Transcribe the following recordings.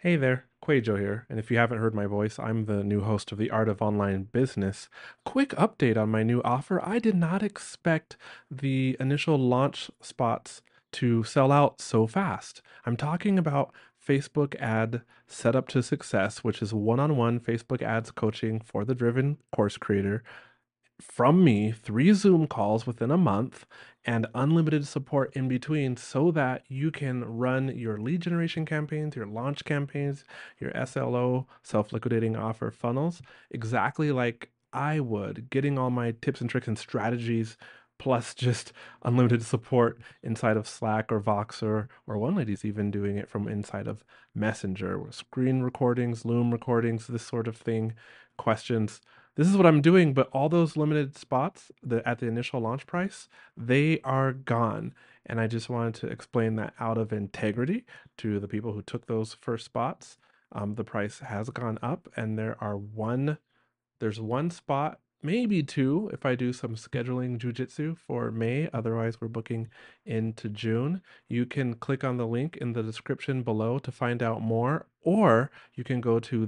Hey there, Quajo here, and if you haven't heard my voice, I'm the new host of The Art of Online Business. Quick update on my new offer. I did not expect the initial launch spots to sell out so fast. I'm talking about Facebook ad setup to success, which is one-on-one Facebook ads coaching for the driven course creator from me, 3 Zoom calls within a month, and unlimited support in between so that you can run your lead generation campaigns, your launch campaigns, your SLO, self liquidating offer funnels, exactly like I would, getting all my tips and tricks and strategies. Plus, just unlimited support inside of Slack or Voxer, or one lady's even doing it from inside of Messenger, screen recordings, Loom recordings, this sort of thing, questions. This is what I'm doing, but all those limited spots at the initial launch price, they are gone. And I just wanted to explain that out of integrity to the people who took those first spots. The price has gone up, and there's one spot, maybe two, if I do some scheduling jujitsu for May. Otherwise, we're booking into June. You can click on the link in the description below to find out more, or you can go to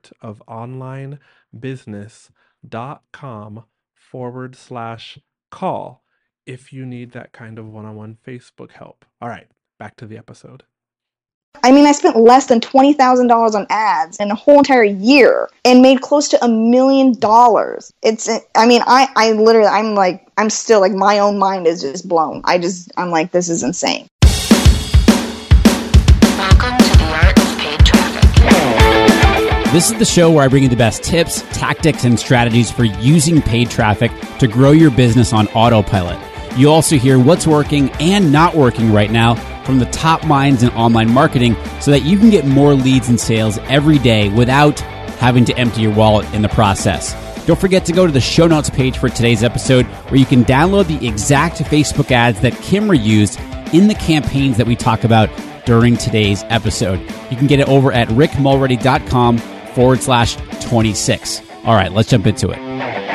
theartofonlinebusiness.com/call if you need that kind of one-on-one Facebook help. All right, back to the episode. I mean, I spent less than $20,000 on ads in a whole entire year and made close to $1 million. I literally, I'm still like, my own mind is just blown. I'm like, this is insane. Welcome to the Art of Paid Traffic. This is the show where I bring you the best tips, tactics, and strategies for using paid traffic to grow your business on autopilot. You also hear what's working and not working right now from the top minds in online marketing so that you can get more leads and sales every day without having to empty your wallet in the process. Don't forget to go to the show notes page for today's episode where you can download the exact Facebook ads that Kimra used in the campaigns that we talk about during today's episode. You can get it over at rickmulready.com/26. All right, let's jump into it.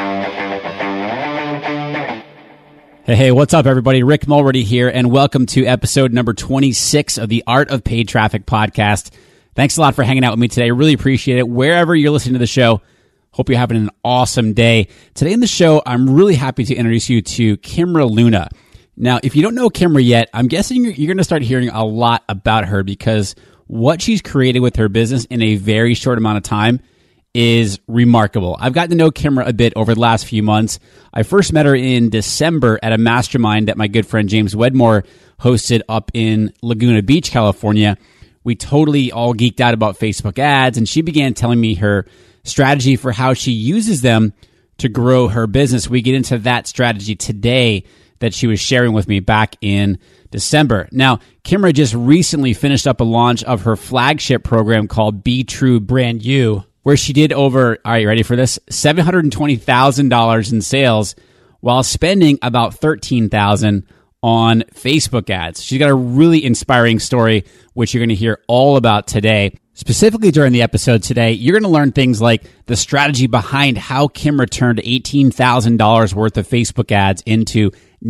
Hey, what's up, everybody? Rick Mulready here, and welcome to episode number 26 of the Art of Paid Traffic podcast. Thanks a lot for hanging out with me today. I really appreciate it. Wherever you're listening to the show, hope you're having an awesome day. Today in the show, I'm really happy to introduce you to Kimra Luna. Now, if you don't know Kimra yet, I'm guessing you're going to start hearing a lot about her because what she's created with her business in a very short amount of time is remarkable. I've gotten to know Kimra a bit over the last few months. I first met her in December at a mastermind that my good friend James Wedmore hosted up in Laguna Beach, California. We totally all geeked out about Facebook ads, and she began telling me her strategy for how she uses them to grow her business. We get into that strategy today that she was sharing with me back in December. Now, Kimra just recently finished up a launch of her flagship program called Be True Brand You, where she did over, are you ready for this? $720,000 in sales while spending about $13,000 on Facebook ads. She's got a really inspiring story, which you're going to hear all about today. Specifically during the episode today, you're going to learn things like the strategy behind how Kimra turned $18,000 worth of Facebook ads into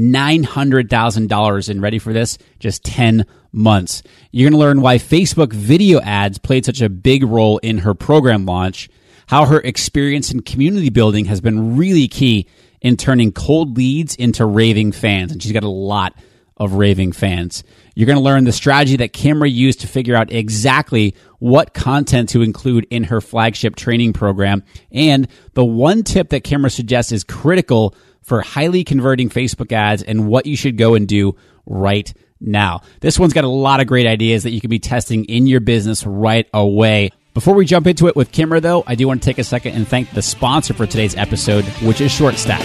$900,000 in, ready for this, just 10 months. You're going to learn why Facebook video ads played such a big role in her program launch, how her experience in community building has been really key in turning cold leads into raving fans. And she's got a lot of raving fans. You're going to learn the strategy that Kimra used to figure out exactly what content to include in her flagship training program. And the one tip that Kimra suggests is critical for highly converting Facebook ads and what you should go and do right now. This one's got a lot of great ideas that you can be testing in your business right away. Before we jump into it with Kimra, though, I do want to take a second and thank the sponsor for today's episode, which is ShortStack.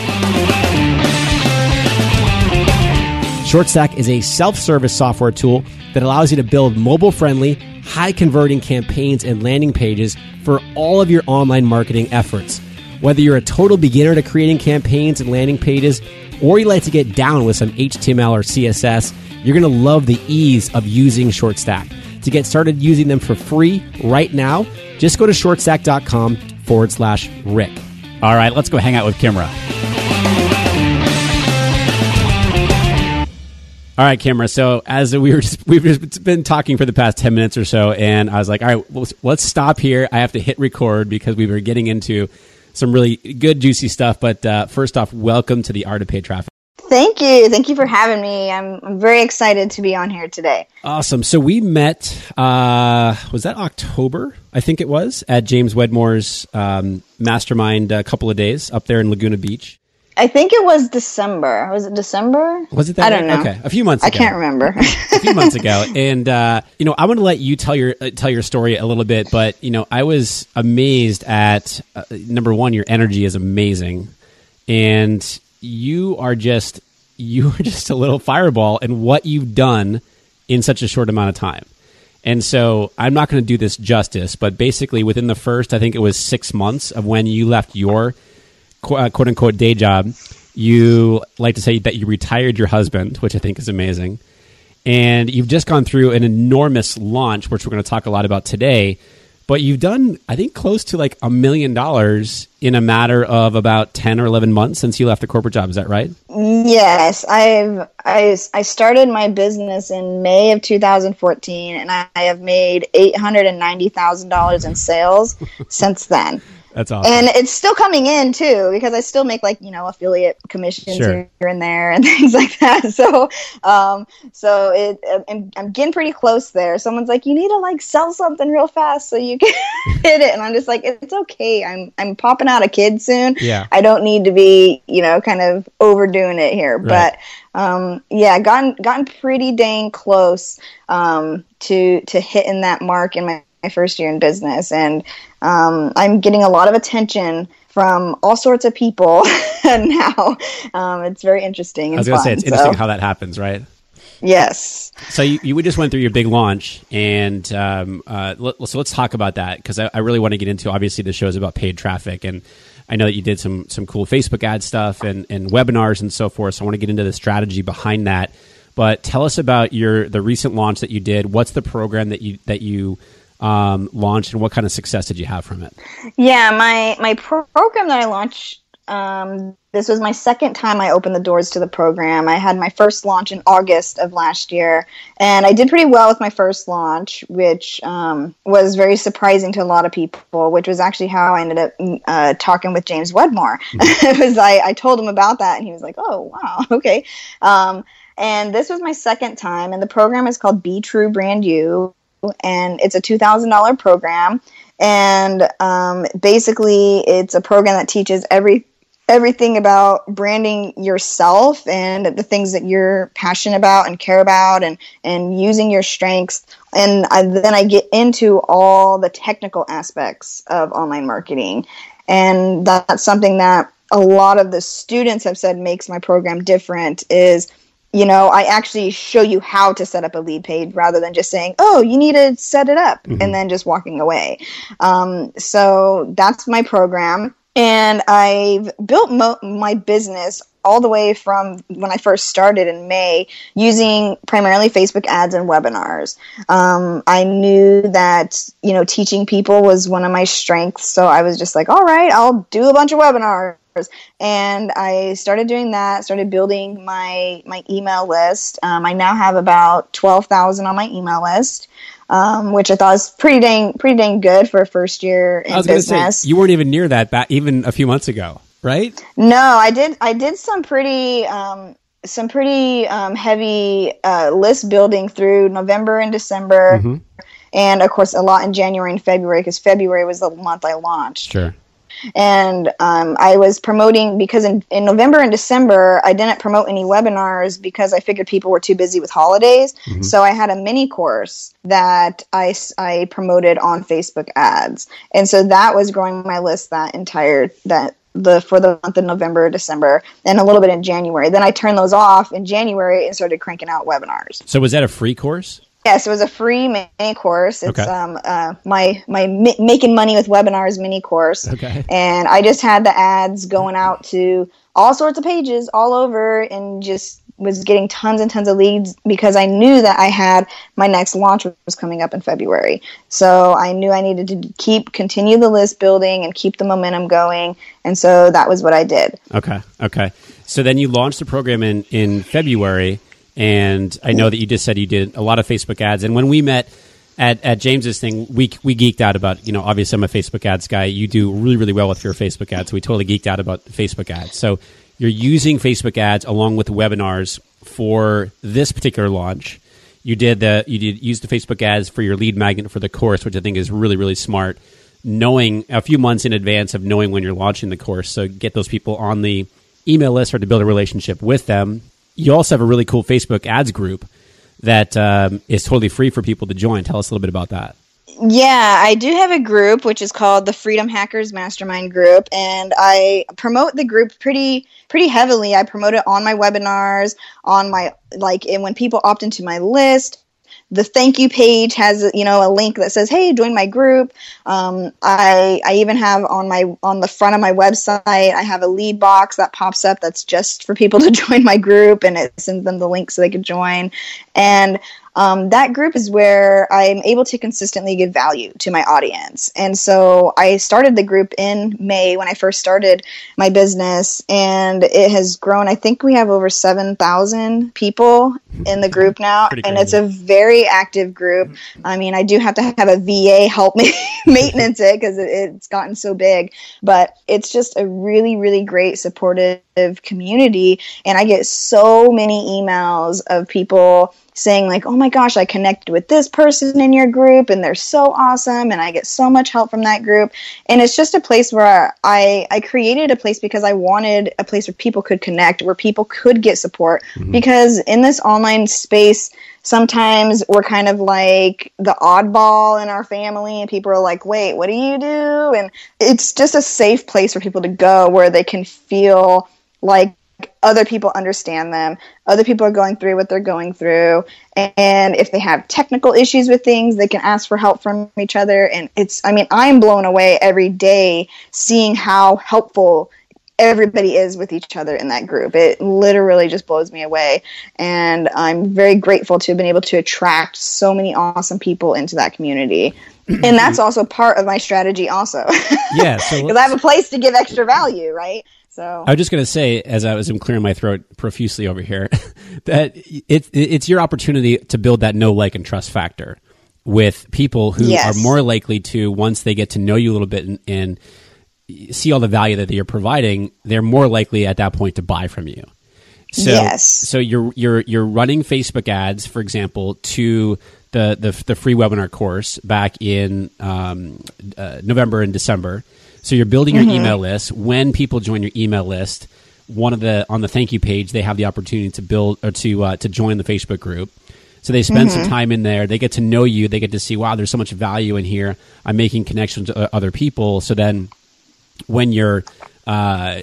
ShortStack is a self-service software tool that allows you to build mobile-friendly, high-converting campaigns and landing pages for all of your online marketing efforts. Whether you're a total beginner to creating campaigns and landing pages, or you like to get down with some HTML or CSS, you're going to love the ease of using ShortStack. To get started using them for free right now, just go to shortstack.com/Rick. All right, let's go hang out with Kimra. All right, Camera. So as we've just been talking for the past 10 minutes or so, and I was like, all right, let's stop here. I have to hit record because we were getting into some really good, juicy stuff. But first off, welcome to the Art of Paid Traffic. Thank you. Thank you for having me. I'm very excited to be on here today. Awesome. So we met, was that October? I think it was, at James Wedmore's mastermind a couple of days up there in Laguna Beach. I think it was December. Was it December? Was it that? I don't know. Okay, a few months ago. I can't remember. A few months ago. And, I want to let you tell your story a little bit, but, I was amazed at, number one, your energy is amazing. And you are just a little fireball in what you've done in such a short amount of time. And so I'm not going to do this justice, but basically within the first, I think it was 6 months of when you left your quote unquote day job, you like to say that you retired your husband, which I think is amazing. And you've just gone through an enormous launch, which we're going to talk a lot about today. But you've done, I think, close to like $1 million in a matter of about 10 or 11 months since you left the corporate job. Is that right? Yes. I started my business in May of 2014, and I have made $890,000 in sales since then. That's awesome. And it's still coming in too, because I still make affiliate commissions Sure. here and there and things like that. So, I'm getting pretty close there. Someone's like, you need to sell something real fast so you can hit it. And I'm just like, it's okay. I'm popping out a kid soon. Yeah. I don't need to be, kind of overdoing it here. Right. But, gotten pretty dang close, to hitting that mark in my first year in business, and I'm getting a lot of attention from all sorts of people now. It's very interesting. And I was going to say, it's interesting so, how that happens, right? Yes. So you just went through your big launch, and so let's talk about that, because I really want to get into, obviously the show is about paid traffic, and I know that you did some cool Facebook ad stuff and webinars and so forth. So I want to get into the strategy behind that. But tell us about the recent launch that you did. What's the program that you launched, and what kind of success did you have from it? Yeah, my program that I launched, this was my second time I opened the doors to the program. I had my first launch in August of last year, and I did pretty well with my first launch, which was very surprising to a lot of people, which was actually how I ended up talking with James Wedmore. Mm-hmm. It was I told him about that, and he was like, oh, wow, okay. And this was my second time, and the program is called Be True Brand You. And it's a $2,000 program, and basically it's a program that teaches everything about branding yourself and the things that you're passionate about and care about, and using your strengths. And then I get into all the technical aspects of online marketing, and that's something that a lot of the students have said makes my program different is, I actually show you how to set up a lead page rather than just saying, oh, you need to set it up, mm-hmm. and then just walking away. So that's my program. And I've built my business all the way from when I first started in May using primarily Facebook ads and webinars. I knew that, teaching people was one of my strengths. So I was just like, all right, I'll do a bunch of webinars. And I started doing that, started building my email list. I now have about 12,000 on my email list, which I thought was pretty dang good for a first year in business. I was say, you weren't even near that back even a few months ago, right? No, I did some pretty heavy list building through November and December, mm-hmm. and of course a lot in January and February, because February was the month I launched. Sure. And I was promoting, because in November and December, I didn't promote any webinars because I figured people were too busy with holidays. Mm-hmm. So I had a mini course that I promoted on Facebook ads. And so that was growing my list for the month of November, December, and a little bit in January. Then I turned those off in January and started cranking out webinars. So was that a free course? Yes, it was a free mini course. It's okay. My Making Money with Webinars mini course. Okay. And I just had the ads going out to all sorts of pages all over, and just was getting tons and tons of leads, because I knew that I had my next launch was coming up in February. So I knew I needed to continue the list building and keep the momentum going. And so that was what I did. Okay. So then you launched the program in February. And I know that you just said you did a lot of Facebook ads. And when we met at James's thing, we geeked out about, obviously I'm a Facebook ads guy. You do really, really well with your Facebook ads. So we totally geeked out about Facebook ads. So you're using Facebook ads along with webinars for this particular launch. You did use the Facebook ads for your lead magnet for the course, which I think is really, really smart. Knowing a few months in advance of knowing when you're launching the course. So get those people on the email list or to build a relationship with them. You also have a really cool Facebook ads group that is totally free for people to join. Tell us a little bit about that. Yeah, I do have a group which is called the Freedom Hackers Mastermind Group, and I promote the group pretty heavily. I promote it on my webinars, on my and when people opt into my list. The thank you page has a link that says, "Hey, join my group." I even have on the front of my website, I have a lead box that pops up that's just for people to join my group, and it sends them the link so they can join. And that group is where I'm able to consistently give value to my audience. And so I started the group in May when I first started my business, and it has grown. I think we have over 7,000 people in the group now, and it's a very active group. I mean, I do have to have a VA help me maintenance it because it's gotten so big, but it's just a really, really great supportive community. And I get so many emails of people saying like, "Oh my gosh, I connected with this person in your group and they're so awesome." And I get so much help from that group. And it's just a place where I created a place because I wanted a place where people could connect, where people could get support. Because in this online space, sometimes we're kind of like the oddball in our family, and people are like, "Wait, what do you do?" And it's just a safe place for people to go where they can feel like other people understand them. Other people are going through what they're going through. And if they have technical issues with things, they can ask for help from each other. And I'm blown away every day seeing how helpful everybody is with each other in that group. It literally just blows me away. And I'm very grateful to have been able to attract so many awesome people into that community. And that's also part of my strategy also. Yeah. Because I have a place to give extra value, right? So I was just going to say, as I'm clearing my throat profusely over here, that it's your opportunity to build that know, like, and trust factor with people who are more likely to, once they get to know you a little bit and see all the value that you're providing, they're more likely at that point to buy from you. So, so you're running Facebook ads, for example, to the free webinar course back in November and December. So you're building your email list. When people join your email list, on the thank you page, they have the opportunity to build or to join the Facebook group. So they spend some time in there. They get to know you. They get to see, wow, there's so much value in here. I'm making connections to other people. So then, when you launch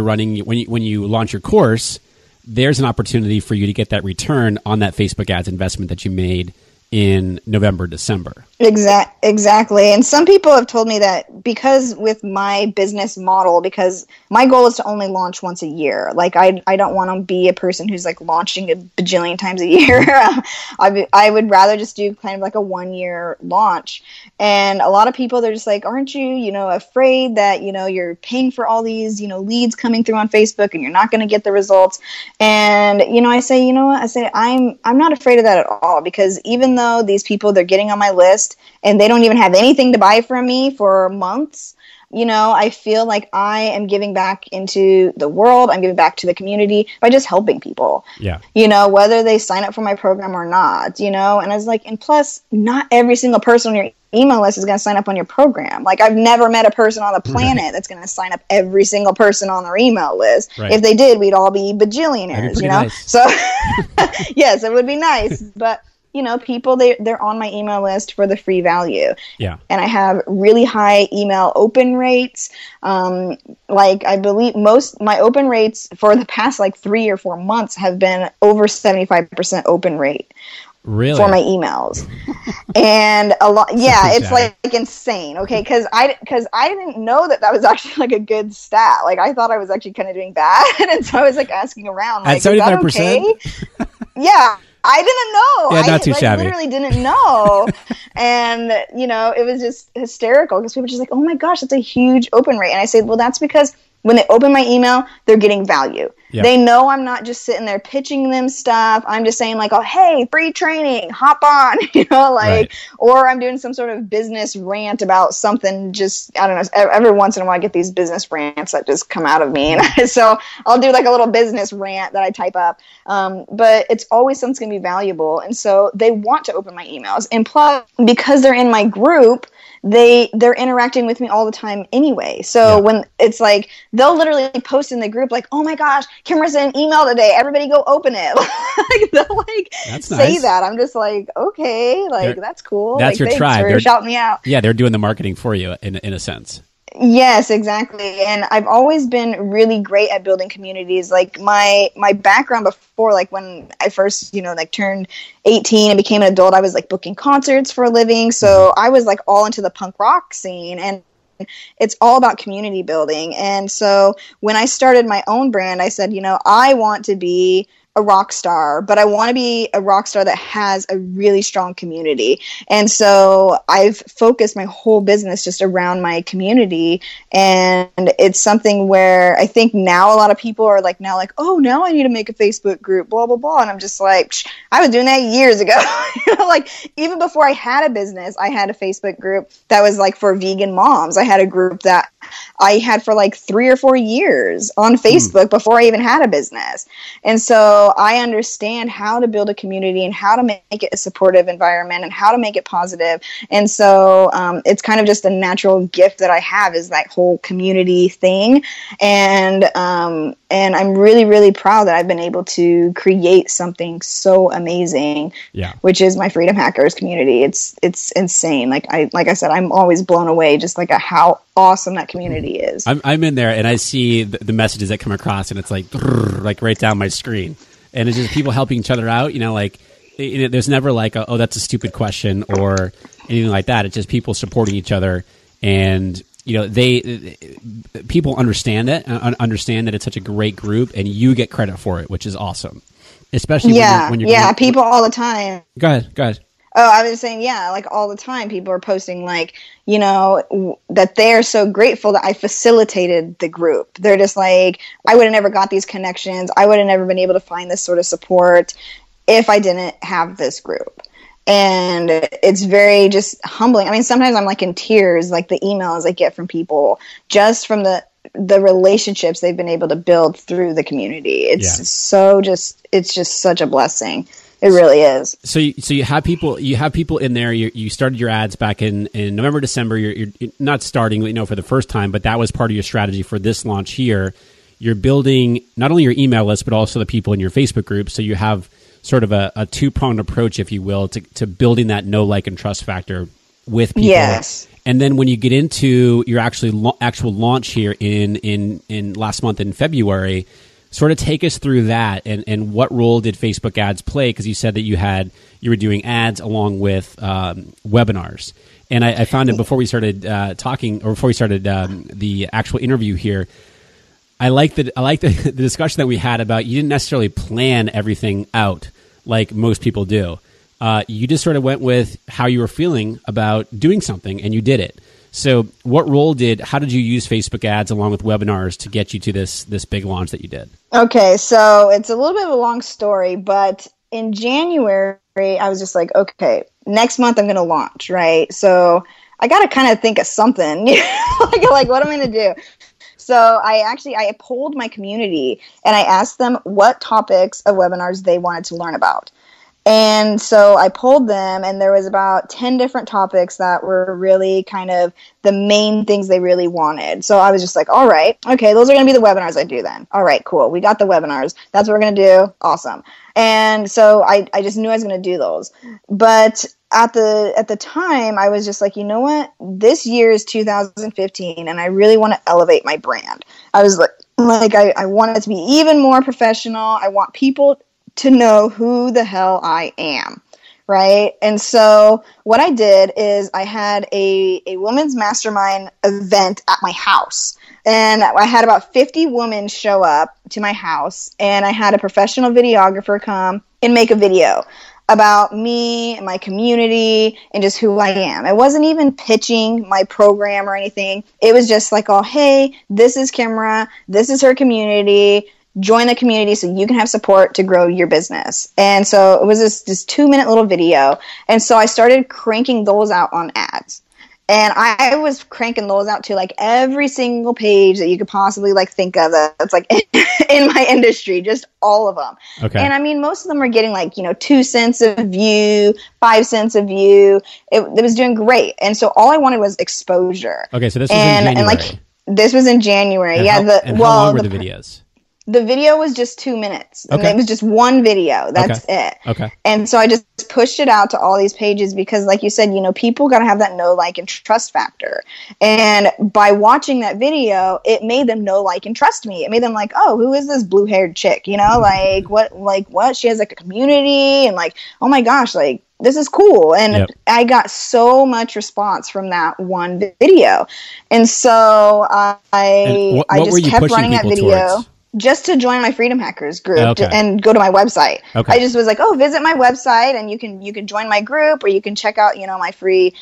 your course, there's an opportunity for you to get that return on that Facebook ads investment that you made in November, December. Exactly. And some people have told me that because with my business model, because my goal is to only launch once a year. Like I don't want to be a person who's like launching a bajillion times a year. I would rather just do kind of like a 1-year launch. And a lot of people, they're just like, aren't you, afraid that, you're paying for all these, leads coming through on Facebook and you're not going to get the results. And, I say, I'm not afraid of that at all, because even though these people, they're getting on my list and they don't even have anything to buy from me for months, I feel like I am giving back into the world. I'm giving back to the community by just helping people. Yeah. Whether they sign up for my program or not, and I was like, and plus, not every single person on your email list is going to sign up on your program. Like, I've never met a person on the planet that's going to sign up every single person on their email list. Right. If they did, we'd all be bajillionaires, Nice. So, yes, it would be nice. But people, they're on my email list for the free value. Yeah. And I have really high email open rates. I believe my open rates for the past 3 or 4 months have been over 75% open rate. Really? For my emails. And a lot, it's like insane. Okay. Cause I didn't know that was actually a good stat. I thought I was actually kind of doing bad. And so I was asking around, at 75%? Is that okay? Yeah. I didn't know. Yeah, not too shabby. I literally didn't know. And, it was just hysterical because people were just like, oh my gosh, that's a huge open rate. And I said, well, that's because when they open my email, they're getting value. Yeah. They know I'm not just sitting there pitching them stuff. I'm just saying like, oh, hey, free training, hop on, Right. or I'm doing some sort of business rant about something. Just, I don't know, every once in a while I get these business rants that just come out of me. And so I'll do like a little business rant that I type up. But it's always something's going to be valuable. And so they want to open my emails. And plus, because they're in my group, they're interacting with me all the time anyway. So when it's like, they'll literally post in the group like, oh my gosh, Kimra sent an email today, everybody go open it. Like, they'll like That's say nice. that. I'm just like, okay, like that's cool. That's like, your thanks tribe. for They're shouting me out. Yeah, they're doing the marketing for you in a sense. Yes, exactly. And I've always been really great at building communities. Like my background before, like when I first, like turned 18 and became an adult, I was like booking concerts for a living. So I was like all into the punk rock scene, and it's all about community building. And so when I started my own brand, I said, I want to be a rock star, but I want to be a rock star that has a really strong community. And so I've focused my whole business just around my community. And it's something where I think now a lot of people are like, oh, now I need to make a Facebook group, blah, blah, blah. And I'm just like, I was doing that years ago. Like even before I had a business, I had a Facebook group that was like for vegan moms. I had a group that I had for like 3 or 4 years on Facebook before I even had a business. And so I understand how to build a community and how to make it a supportive environment and how to make it positive. And so it's kind of just a natural gift that I have, is that whole community thing. And I'm really, really proud that I've been able to create something so amazing, which is my Freedom Hackers community. It's insane. Like I said, I'm always blown away just like how awesome that community is. I'm in there and I see the messages that come across, and it's like right down my screen, and it's just people helping each other out. There's never like oh, that's a stupid question or anything like that. It's just people supporting each other, and people understand it, understand that it's such a great group, and you get credit for it, which is awesome. Especially when you're people all the time. Go ahead. Oh, I was saying, like all the time people are posting like, that they're so grateful that I facilitated the group. They're just like, I would have never got these connections. I would have never been able to find this sort of support if I didn't have this group. And it's very just humbling. I mean, sometimes I'm like in tears, like the emails I get from people just from the relationships they've been able to build through the community. It's it's just such a blessing. It really is. So you have people in there. You started your ads back in November, December. You're not starting, for the first time, but that was part of your strategy for this launch here. You're building not only your email list, but also the people in your Facebook group. So you have sort of a two-pronged approach, if you will, to building that know, like, and trust factor with people. Yes. And then when you get into your actual launch here in last month in February, sort of take us through that and what role did Facebook ads play? Because you said that you were doing ads along with webinars. And I found it before we started before we started the actual interview here. I like the discussion that we had about you didn't necessarily plan everything out like most people do. You just sort of went with how you were feeling about doing something, and you did it. So how did you use Facebook ads along with webinars to get you to this big launch that you did? Okay, so it's a little bit of a long story, but in January, I was just like, okay, next month I'm going to launch, right? So I got to kind of think of something, like what am I going to do? So I polled my community and I asked them what topics of webinars they wanted to learn about. And so I polled them, and there was about 10 different topics that were really kind of the main things they really wanted. So I was just like, all right, okay, those are going to be the webinars I do then. All right, cool. We got the webinars. That's what we're going to do. Awesome. And so I just knew I was going to do those. But at the time, I was just like, you know what? This year is 2015, and I really want to elevate my brand. I was like I want it to be even more professional. I want people to know who the hell I am, right? And so what I did is I had a women's mastermind event at my house. And I had about 50 women show up to my house, and I had a professional videographer come and make a video. about me and my community and just who I am. I wasn't even pitching my program or anything. It was just like, oh, hey, this is Kimra. This is her community. Join the community so you can have support to grow your business. And so it was this 2-minute little video. And so I started cranking those out on ads. And I was cranking those out to like every single page that you could possibly like think of that's like in my industry, just all of them. Okay. And I mean, most of them were getting like, 2 cents a view, 5 cents a view. It was doing great. And so all I wanted was exposure. Okay. So this was in January. And like, this was in January. And yeah. How long were the videos? The video was just 2 minutes. And Okay. it was just one video. That's it. Okay. And so I just pushed it out to all these pages because, like you said, people got to have that know, like, and trust factor. And by watching that video, it made them know, like, and trust me. It made them like, oh, who is this blue-haired chick? Like, what? She has, like, a community and, like, oh, my gosh, like, this is cool. And Yep. I got so much response from that one video. And so And I what were just you kept pushing running that people video. towards? Just to join my Freedom Hackers group Okay. and go to my website. Okay. I just was like, oh, visit my website and you can join my group or you can check out, my free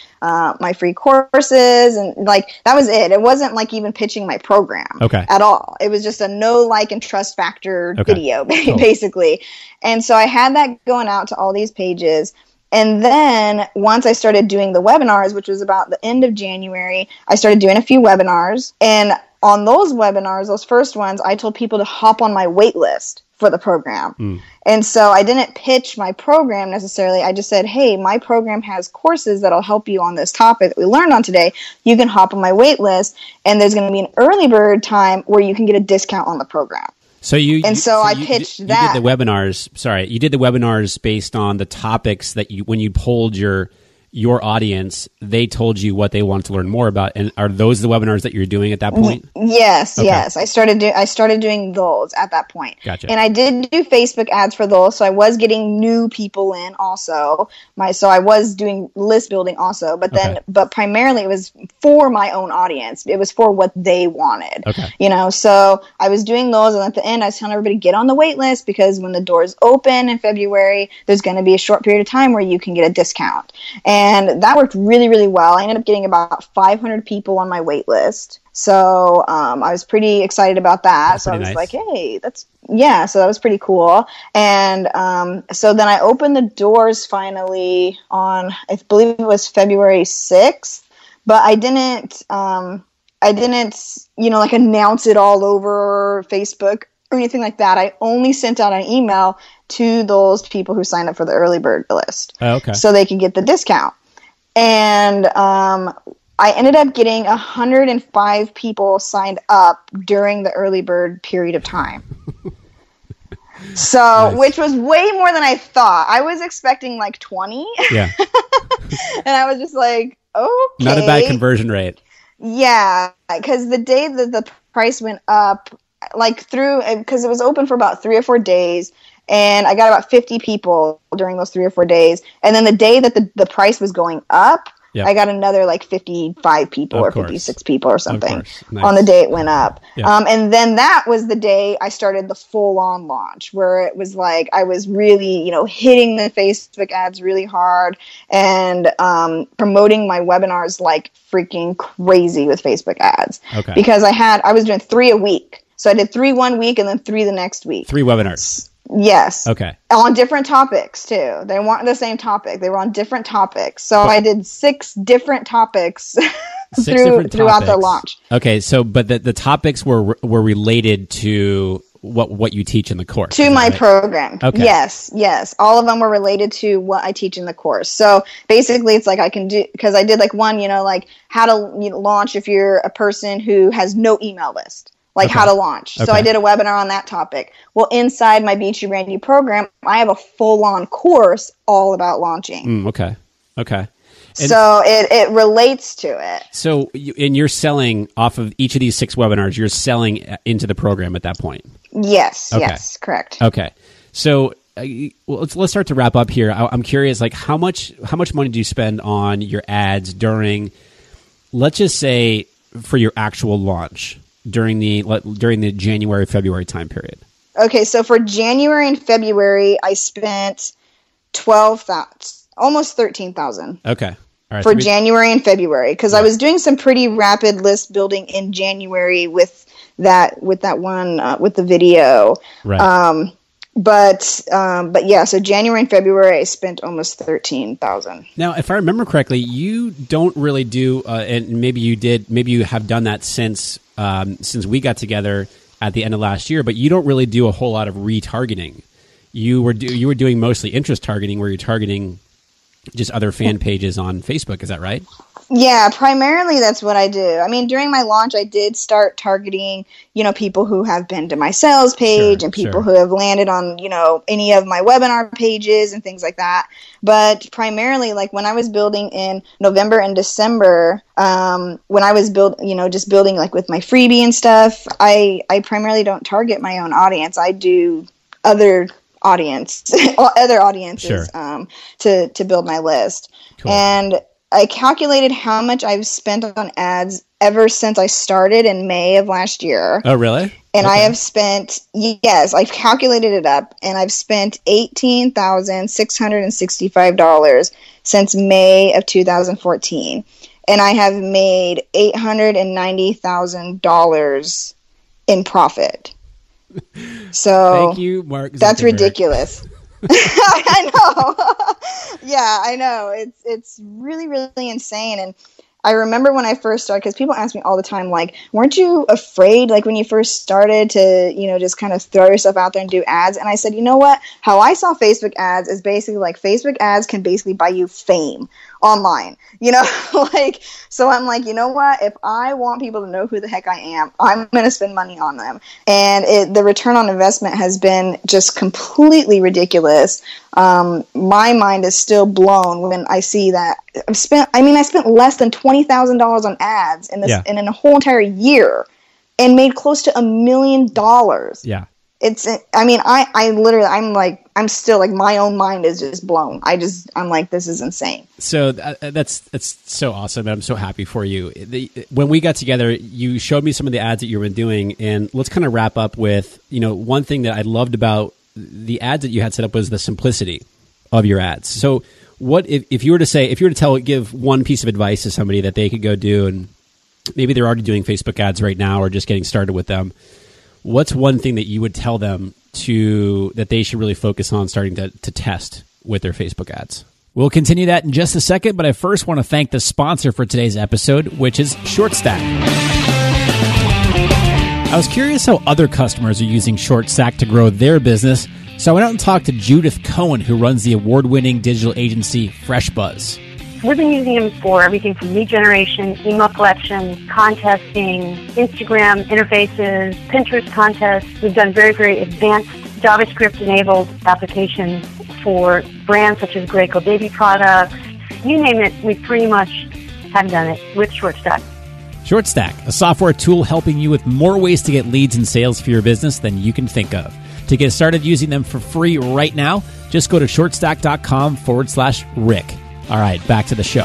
courses. And like, that was it. It wasn't like even pitching my program Okay. at all. It was just a know, like, and trust factor Okay. video, Cool. basically. And so I had that going out to all these pages. And then once I started doing the webinars, which was about the end of January, I started doing a few webinars. And on those webinars, those first ones, I told people to hop on my wait list for the program. And so I didn't pitch my program necessarily. I just said, hey, my program has courses that'll help you on this topic that we learned on today. You can hop on my wait list, and there's going to be an early bird time where you can get a discount on the program. So I pitched that. You did the webinars. Sorry, you did the webinars based on the topics that when you polled your audience, they told you what they wanted to learn more about. And are those the webinars that you're doing at that point? Yes, Okay. yes. I started doing those at that point. Gotcha. And I did do Facebook ads for those, so I was getting new people in also. So I was doing list building also, but then Okay. but primarily it was for my own audience. It was for what they wanted. Okay. So I was doing those, and at the end I was telling everybody get on the wait list because when the doors open in February, there's going to be a short period of time where you can get a discount. And that worked really, really well. I ended up getting about 500 people on my wait list. So I was pretty excited about that. That's so I pretty was nice. like, hey, so that was pretty cool. And so then I opened the doors finally on, I believe it was February 6th, but I didn't, like announce it all over Facebook or anything like that. I only sent out an email to those people who signed up for the early bird list. Oh, okay. So they could get the discount. And I ended up getting 105 people signed up during the early bird period of time. So, Nice. which was way more than I thought. I was expecting like 20. Yeah. And I was just like, okay. Not a bad conversion rate. Yeah, because the day that the price went up, because it was open for about 3 or 4 days, and I got about 50 people during those 3 or 4 days. And then the day that the price was going up, Yep. I got another like 55 people Of or course. 56 people or something course. Nice. on the day it went up. Yeah. And then that was the day I started the full-on launch, where it was like I was really, hitting the Facebook ads really hard and promoting my webinars like freaking crazy with Facebook ads. Okay. Because I was doing 3 a week. So I did 3 one week and then 3 the next week. 3 webinars. Yes. Okay. On different topics too. They weren't the same topic. They were on different topics. So I did 6 different topics throughout the topics. launch. Okay. So, but the topics were related to what you teach in the course. To is that my right? program. Okay. Yes. All of them were related to what I teach in the course. So basically it's like I can do, because I did like one, like how to launch if you're a person who has no email list. Like Okay. how to launch. So Okay. I did a webinar on that topic. Well, inside my Beachy Brandy program, I have a full-on course all about launching. Okay. And So it relates to it. so, you're selling off of each of these 6 webinars. You're selling into the program at that point. Yes, Okay. yes, correct. Okay. So, let's start to wrap up here. I'm curious, like how much money do you spend on your ads during, let's just say, for your actual launch during the January, February time period? Okay, so for January and February, I spent 12,000, almost 13,000. Okay. All right. For January and February, because I was doing some pretty rapid list building in January with that one with the video. Right. But yeah, so January and February I spent almost 13,000. Now, if I remember correctly, you don't really do, and maybe you have done that since we got together at the end of last year, but you don't really do a whole lot of retargeting. You were doing mostly interest targeting, where you're targeting just other fan pages on Facebook. Is that right? Yeah, primarily that's what I do. I mean, during my launch, I did start targeting, people who have been to my sales page and people who have landed on, any of my webinar pages and things like that. But primarily, like when I was building in November and December, when I was just building like with my freebie and stuff, I primarily don't target my own audience. I do other audiences to build my list. Cool. And I calculated how much I've spent on ads ever since I started in May of last year. Oh, really? And I have spent, I've calculated it up, and I've spent $18,665 since May of 2014. And I have made $890,000 in profit. So thank you, Mark Zuckerberg. That's ridiculous. I know. Yeah, I know. It's really, really insane. And I remember when I first started, because people ask me all the time, like, weren't you afraid, like, when you first started to, just kind of throw yourself out there and do ads? And I said, you know what? How I saw Facebook ads is basically like Facebook ads can basically buy you fame online, so I'm like, you know what? If I want people to know who the heck I am, I'm going to spend money on them. And the return on investment has been just completely ridiculous. My mind is still blown when I see that I spent less than $20,000 on ads in a whole entire year and made close to $1 million. Yeah. I'm still like, my own mind is just blown. I'm like, this is insane. So that's so awesome. I'm so happy for you. When we got together, you showed me some of the ads that you've been doing, and let's kind of wrap up with, one thing that I loved about the ads that you had set up was the simplicity of your ads. So what, if you were to give one piece of advice to somebody that they could go do, and maybe they're already doing Facebook ads right now or just getting started with them, what's one thing that you would tell them that they should really focus on starting to test with their Facebook ads? We'll continue that in just a second, but I first want to thank the sponsor for today's episode, which is ShortStack. I was curious how other customers are using ShortStack to grow their business, so I went out and talked to Judith Cohen, who runs the award-winning digital agency FreshBuzz. We've been using them for everything from lead generation, email collection, contesting, Instagram interfaces, Pinterest contests. We've done very, very advanced JavaScript-enabled applications for brands such as Graco Baby Products. You name it, we pretty much have done it with ShortStack. ShortStack, a software tool helping you with more ways to get leads and sales for your business than you can think of. To get started using them for free right now, just go to shortstack.com/Rick. All right, back to the show.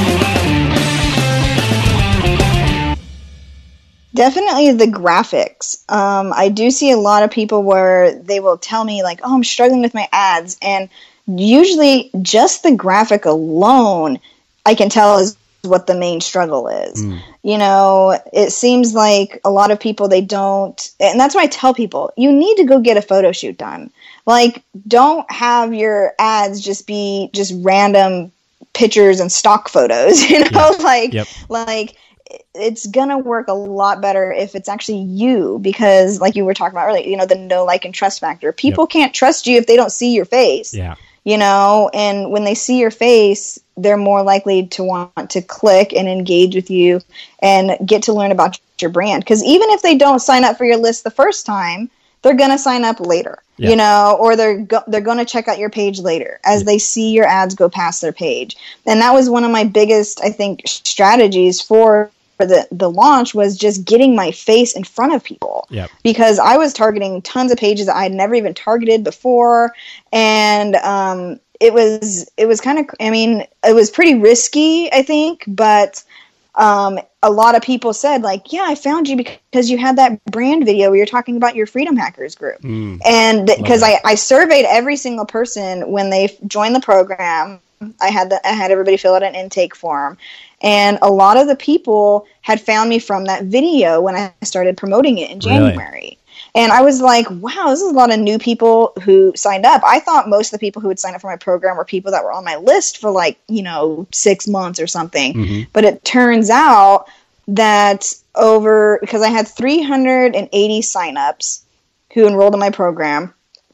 Definitely the graphics. I do see a lot of people where they will tell me like, oh, I'm struggling with my ads. And usually just the graphic alone, I can tell is what the main struggle is. It seems like a lot of people, they don't, and that's why I tell people, you need to go get a photo shoot done. Like, don't have your ads just be just random pictures and stock photos, like it's gonna work a lot better if it's actually you, because like you were talking about earlier, the know, like, and trust factor. People can't trust you if they don't see your face. And when they see your face, they're more likely to want to click and engage with you and get to learn about your brand. Because even if they don't sign up for your list the first time, they're going to sign up later, or they're going to check out your page later as they see your ads go past their page. And that was one of my biggest, I think, strategies for the launch, was just getting my face in front of people. Because I was targeting tons of pages that I had never even targeted before. And it was kind of, it was pretty risky, I think, but a lot of people said like, yeah, I found you because you had that brand video where you're talking about your Freedom Hackers group. And because I surveyed every single person when they joined the program. I had everybody fill out an intake form, and a lot of the people had found me from that video when I started promoting it in January. Really? And I was like, wow, this is a lot of new people who signed up. I thought most of the people who would sign up for my program were people that were on my list for 6 months or something. But it turns out that because I had 380 signups who enrolled in my program,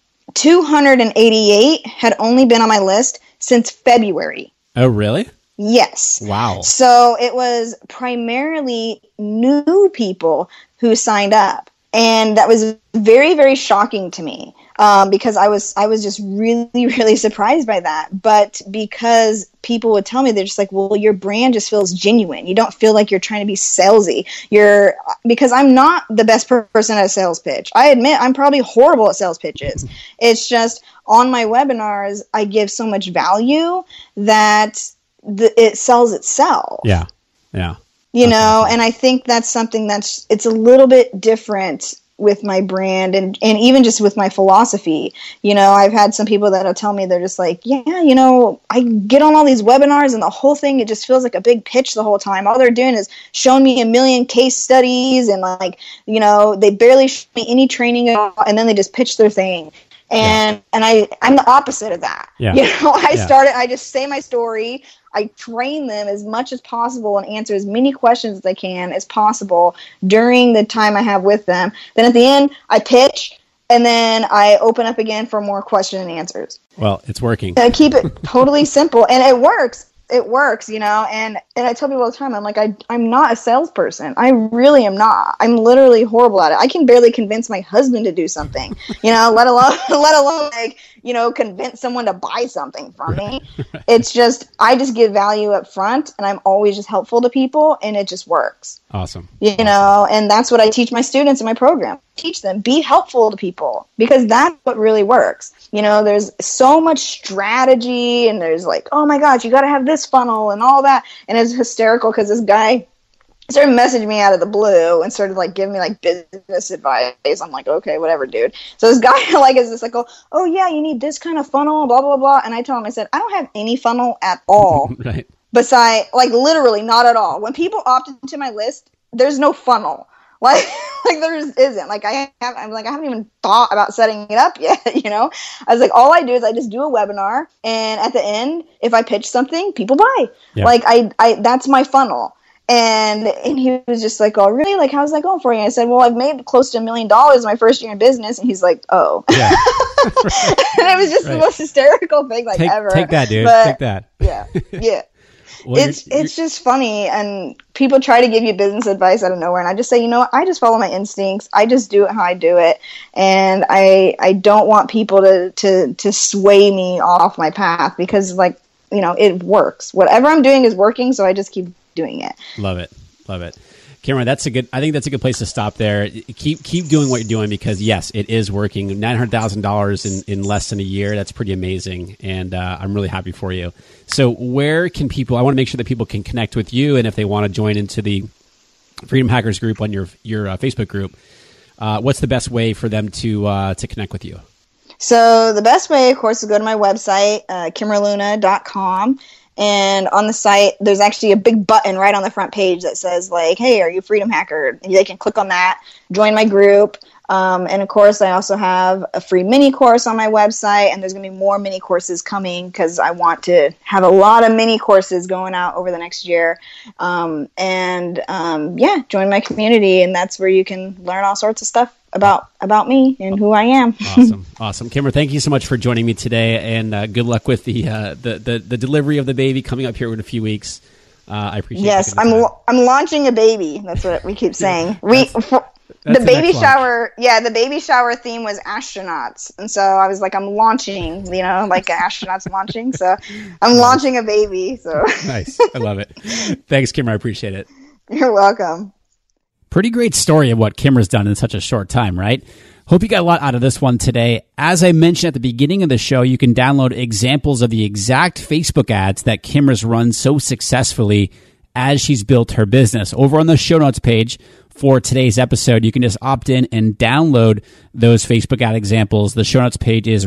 288 had only been on my list since February. Oh, really? Yes. Wow. So it was primarily new people who signed up. And that was very, very shocking to me because I was just really, really surprised by that. But because people would tell me, they're just like, well, your brand just feels genuine. You don't feel like you're trying to be salesy. Because I'm not the best person at a sales pitch. I admit I'm probably horrible at sales pitches. It's just on my webinars, I give so much value that it sells itself. Yeah. Yeah. And I think that's something it's a little bit different with my brand and even just with my philosophy. I've had some people that'll tell me, they're just like, yeah, I get on all these webinars and the whole thing, it just feels like a big pitch the whole time. All they're doing is showing me a million case studies and they barely show me any training at all, and then they just pitch their thing. And I'm the opposite of that. Yeah. I just say my story. I train them as much as possible and answer as many questions as I can as possible during the time I have with them. Then at the end, I pitch, and then I open up again for more question and answers. Well, it's working. I keep it totally simple, and it works. It works, and I tell people all the time, I'm like, I'm not a salesperson. I really am not. I'm literally horrible at it. I can barely convince my husband to do something, let alone convince someone to buy something from me. It's just, I just give value up front, and I'm always just helpful to people, and it just works. Awesome. And that's what I teach my students in my program. Teach them, be helpful to people, because that's what really works. There's so much strategy, and there's like, oh my gosh, you got to have this funnel and all that. And it's hysterical because this guy started messaging me out of the blue and started giving me business advice. I'm like, okay, whatever, dude. So this guy is just like, oh yeah, you need this kind of funnel, blah, blah, blah. And I told him, I said, I don't have any funnel at all. Right. Besides, literally not at all. When people opt into my list, there's no funnel. There just isn't. I haven't even thought about setting it up yet, I was like, all I do is I just do a webinar, and at the end, if I pitch something, people buy. Yeah. I that's my funnel. And he was just like, oh, really? How's that going for you? And I said, well, I've made close to $1 million my first year in business. And he's like, oh. Yeah. And it was just the most hysterical thing ever. Take that, dude. Take that. Yeah. Yeah. Well, it's just funny, and people try to give you business advice out of nowhere, and I just say, I just follow my instincts. I just do it how I do it, and I don't want people to sway me off my path, because it works. Whatever I'm doing is working, so I just keep doing it. Love it. Cameron, I think that's a good place to stop there. Keep doing what you're doing, because yes, it is working. $900,000 in less than a year. That's pretty amazing. And I'm really happy for you. So where can people, I want to make sure that people can connect with you. And if they want to join into the Freedom Hackers group on your Facebook group, what's the best way for them to connect with you? So the best way, of course, is go to my website, kimmerluna.com. And on the site, there's actually a big button right on the front page that says, hey, are you a Freedom Hacker? And they can click on that, join my group. And of course, I also have a free mini course on my website, and there's going to be more mini courses coming because I want to have a lot of mini courses going out over the next year. Join my community, and that's where you can learn all sorts of stuff about me and who I am. Awesome. Kimmer, thank you so much for joining me today, and good luck with the delivery of the baby coming up here in a few weeks. I appreciate it. Yes, I'm launching a baby. That's what we keep saying. The baby shower theme was astronauts, and so I was like, I'm launching, like astronauts launching. So I'm launching a baby. So nice, I love it. Thanks, Kimmer. I appreciate it. You're welcome. Pretty great story of what Kimmer's done in such a short time, right? Hope you got a lot out of this one today. As I mentioned at the beginning of the show, you can download examples of the exact Facebook ads that Kimmer's run so successfully as she's built her business. Over on the show notes page for today's episode, you can just opt in and download those Facebook ad examples. The show notes page is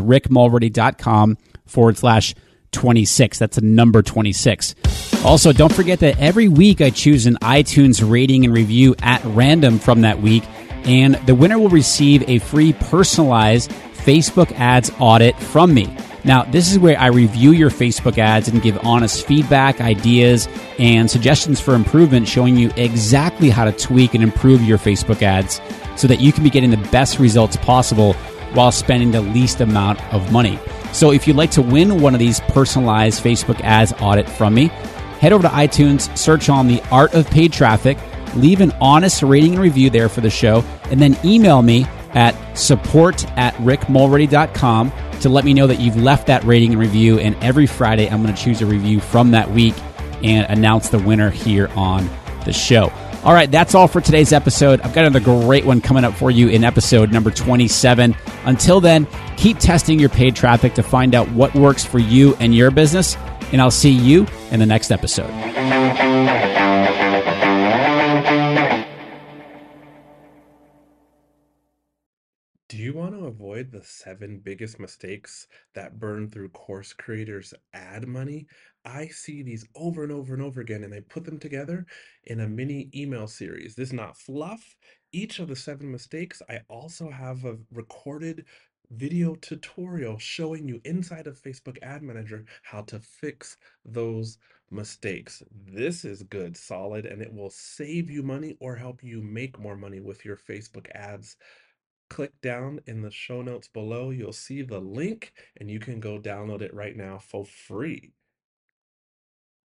rickmulready.com/26. That's a number 26. Also, don't forget that every week I choose an iTunes rating and review at random from that week, and the winner will receive a free personalized Facebook ads audit from me. Now, this is where I review your Facebook ads and give honest feedback, ideas, and suggestions for improvement, showing you exactly how to tweak and improve your Facebook ads so that you can be getting the best results possible while spending the least amount of money. So if you'd like to win one of these personalized Facebook ads audit from me, head over to iTunes, search on the Art of Paid Traffic, leave an honest rating and review there for the show, and then email me at support@rickmulready.com to let me know that you've left that rating and review. And every Friday, I'm going to choose a review from that week and announce the winner here on the show. All right, that's all for today's episode. I've got another great one coming up for you in episode number 27. Until then, keep testing your paid traffic to find out what works for you and your business. And I'll see you in the next episode. Do you want to avoid the 7 biggest mistakes that burn through course creators' ad money? I see these over and over and over again, and I put them together in a mini email series. This is not fluff. Each of the 7 mistakes, I also have a recorded video tutorial showing you inside of Facebook Ad Manager how to fix those mistakes. This is good, solid, and it will save you money or help you make more money with your Facebook ads. Click down in the show notes below. You'll see the link and you can go download it right now for free.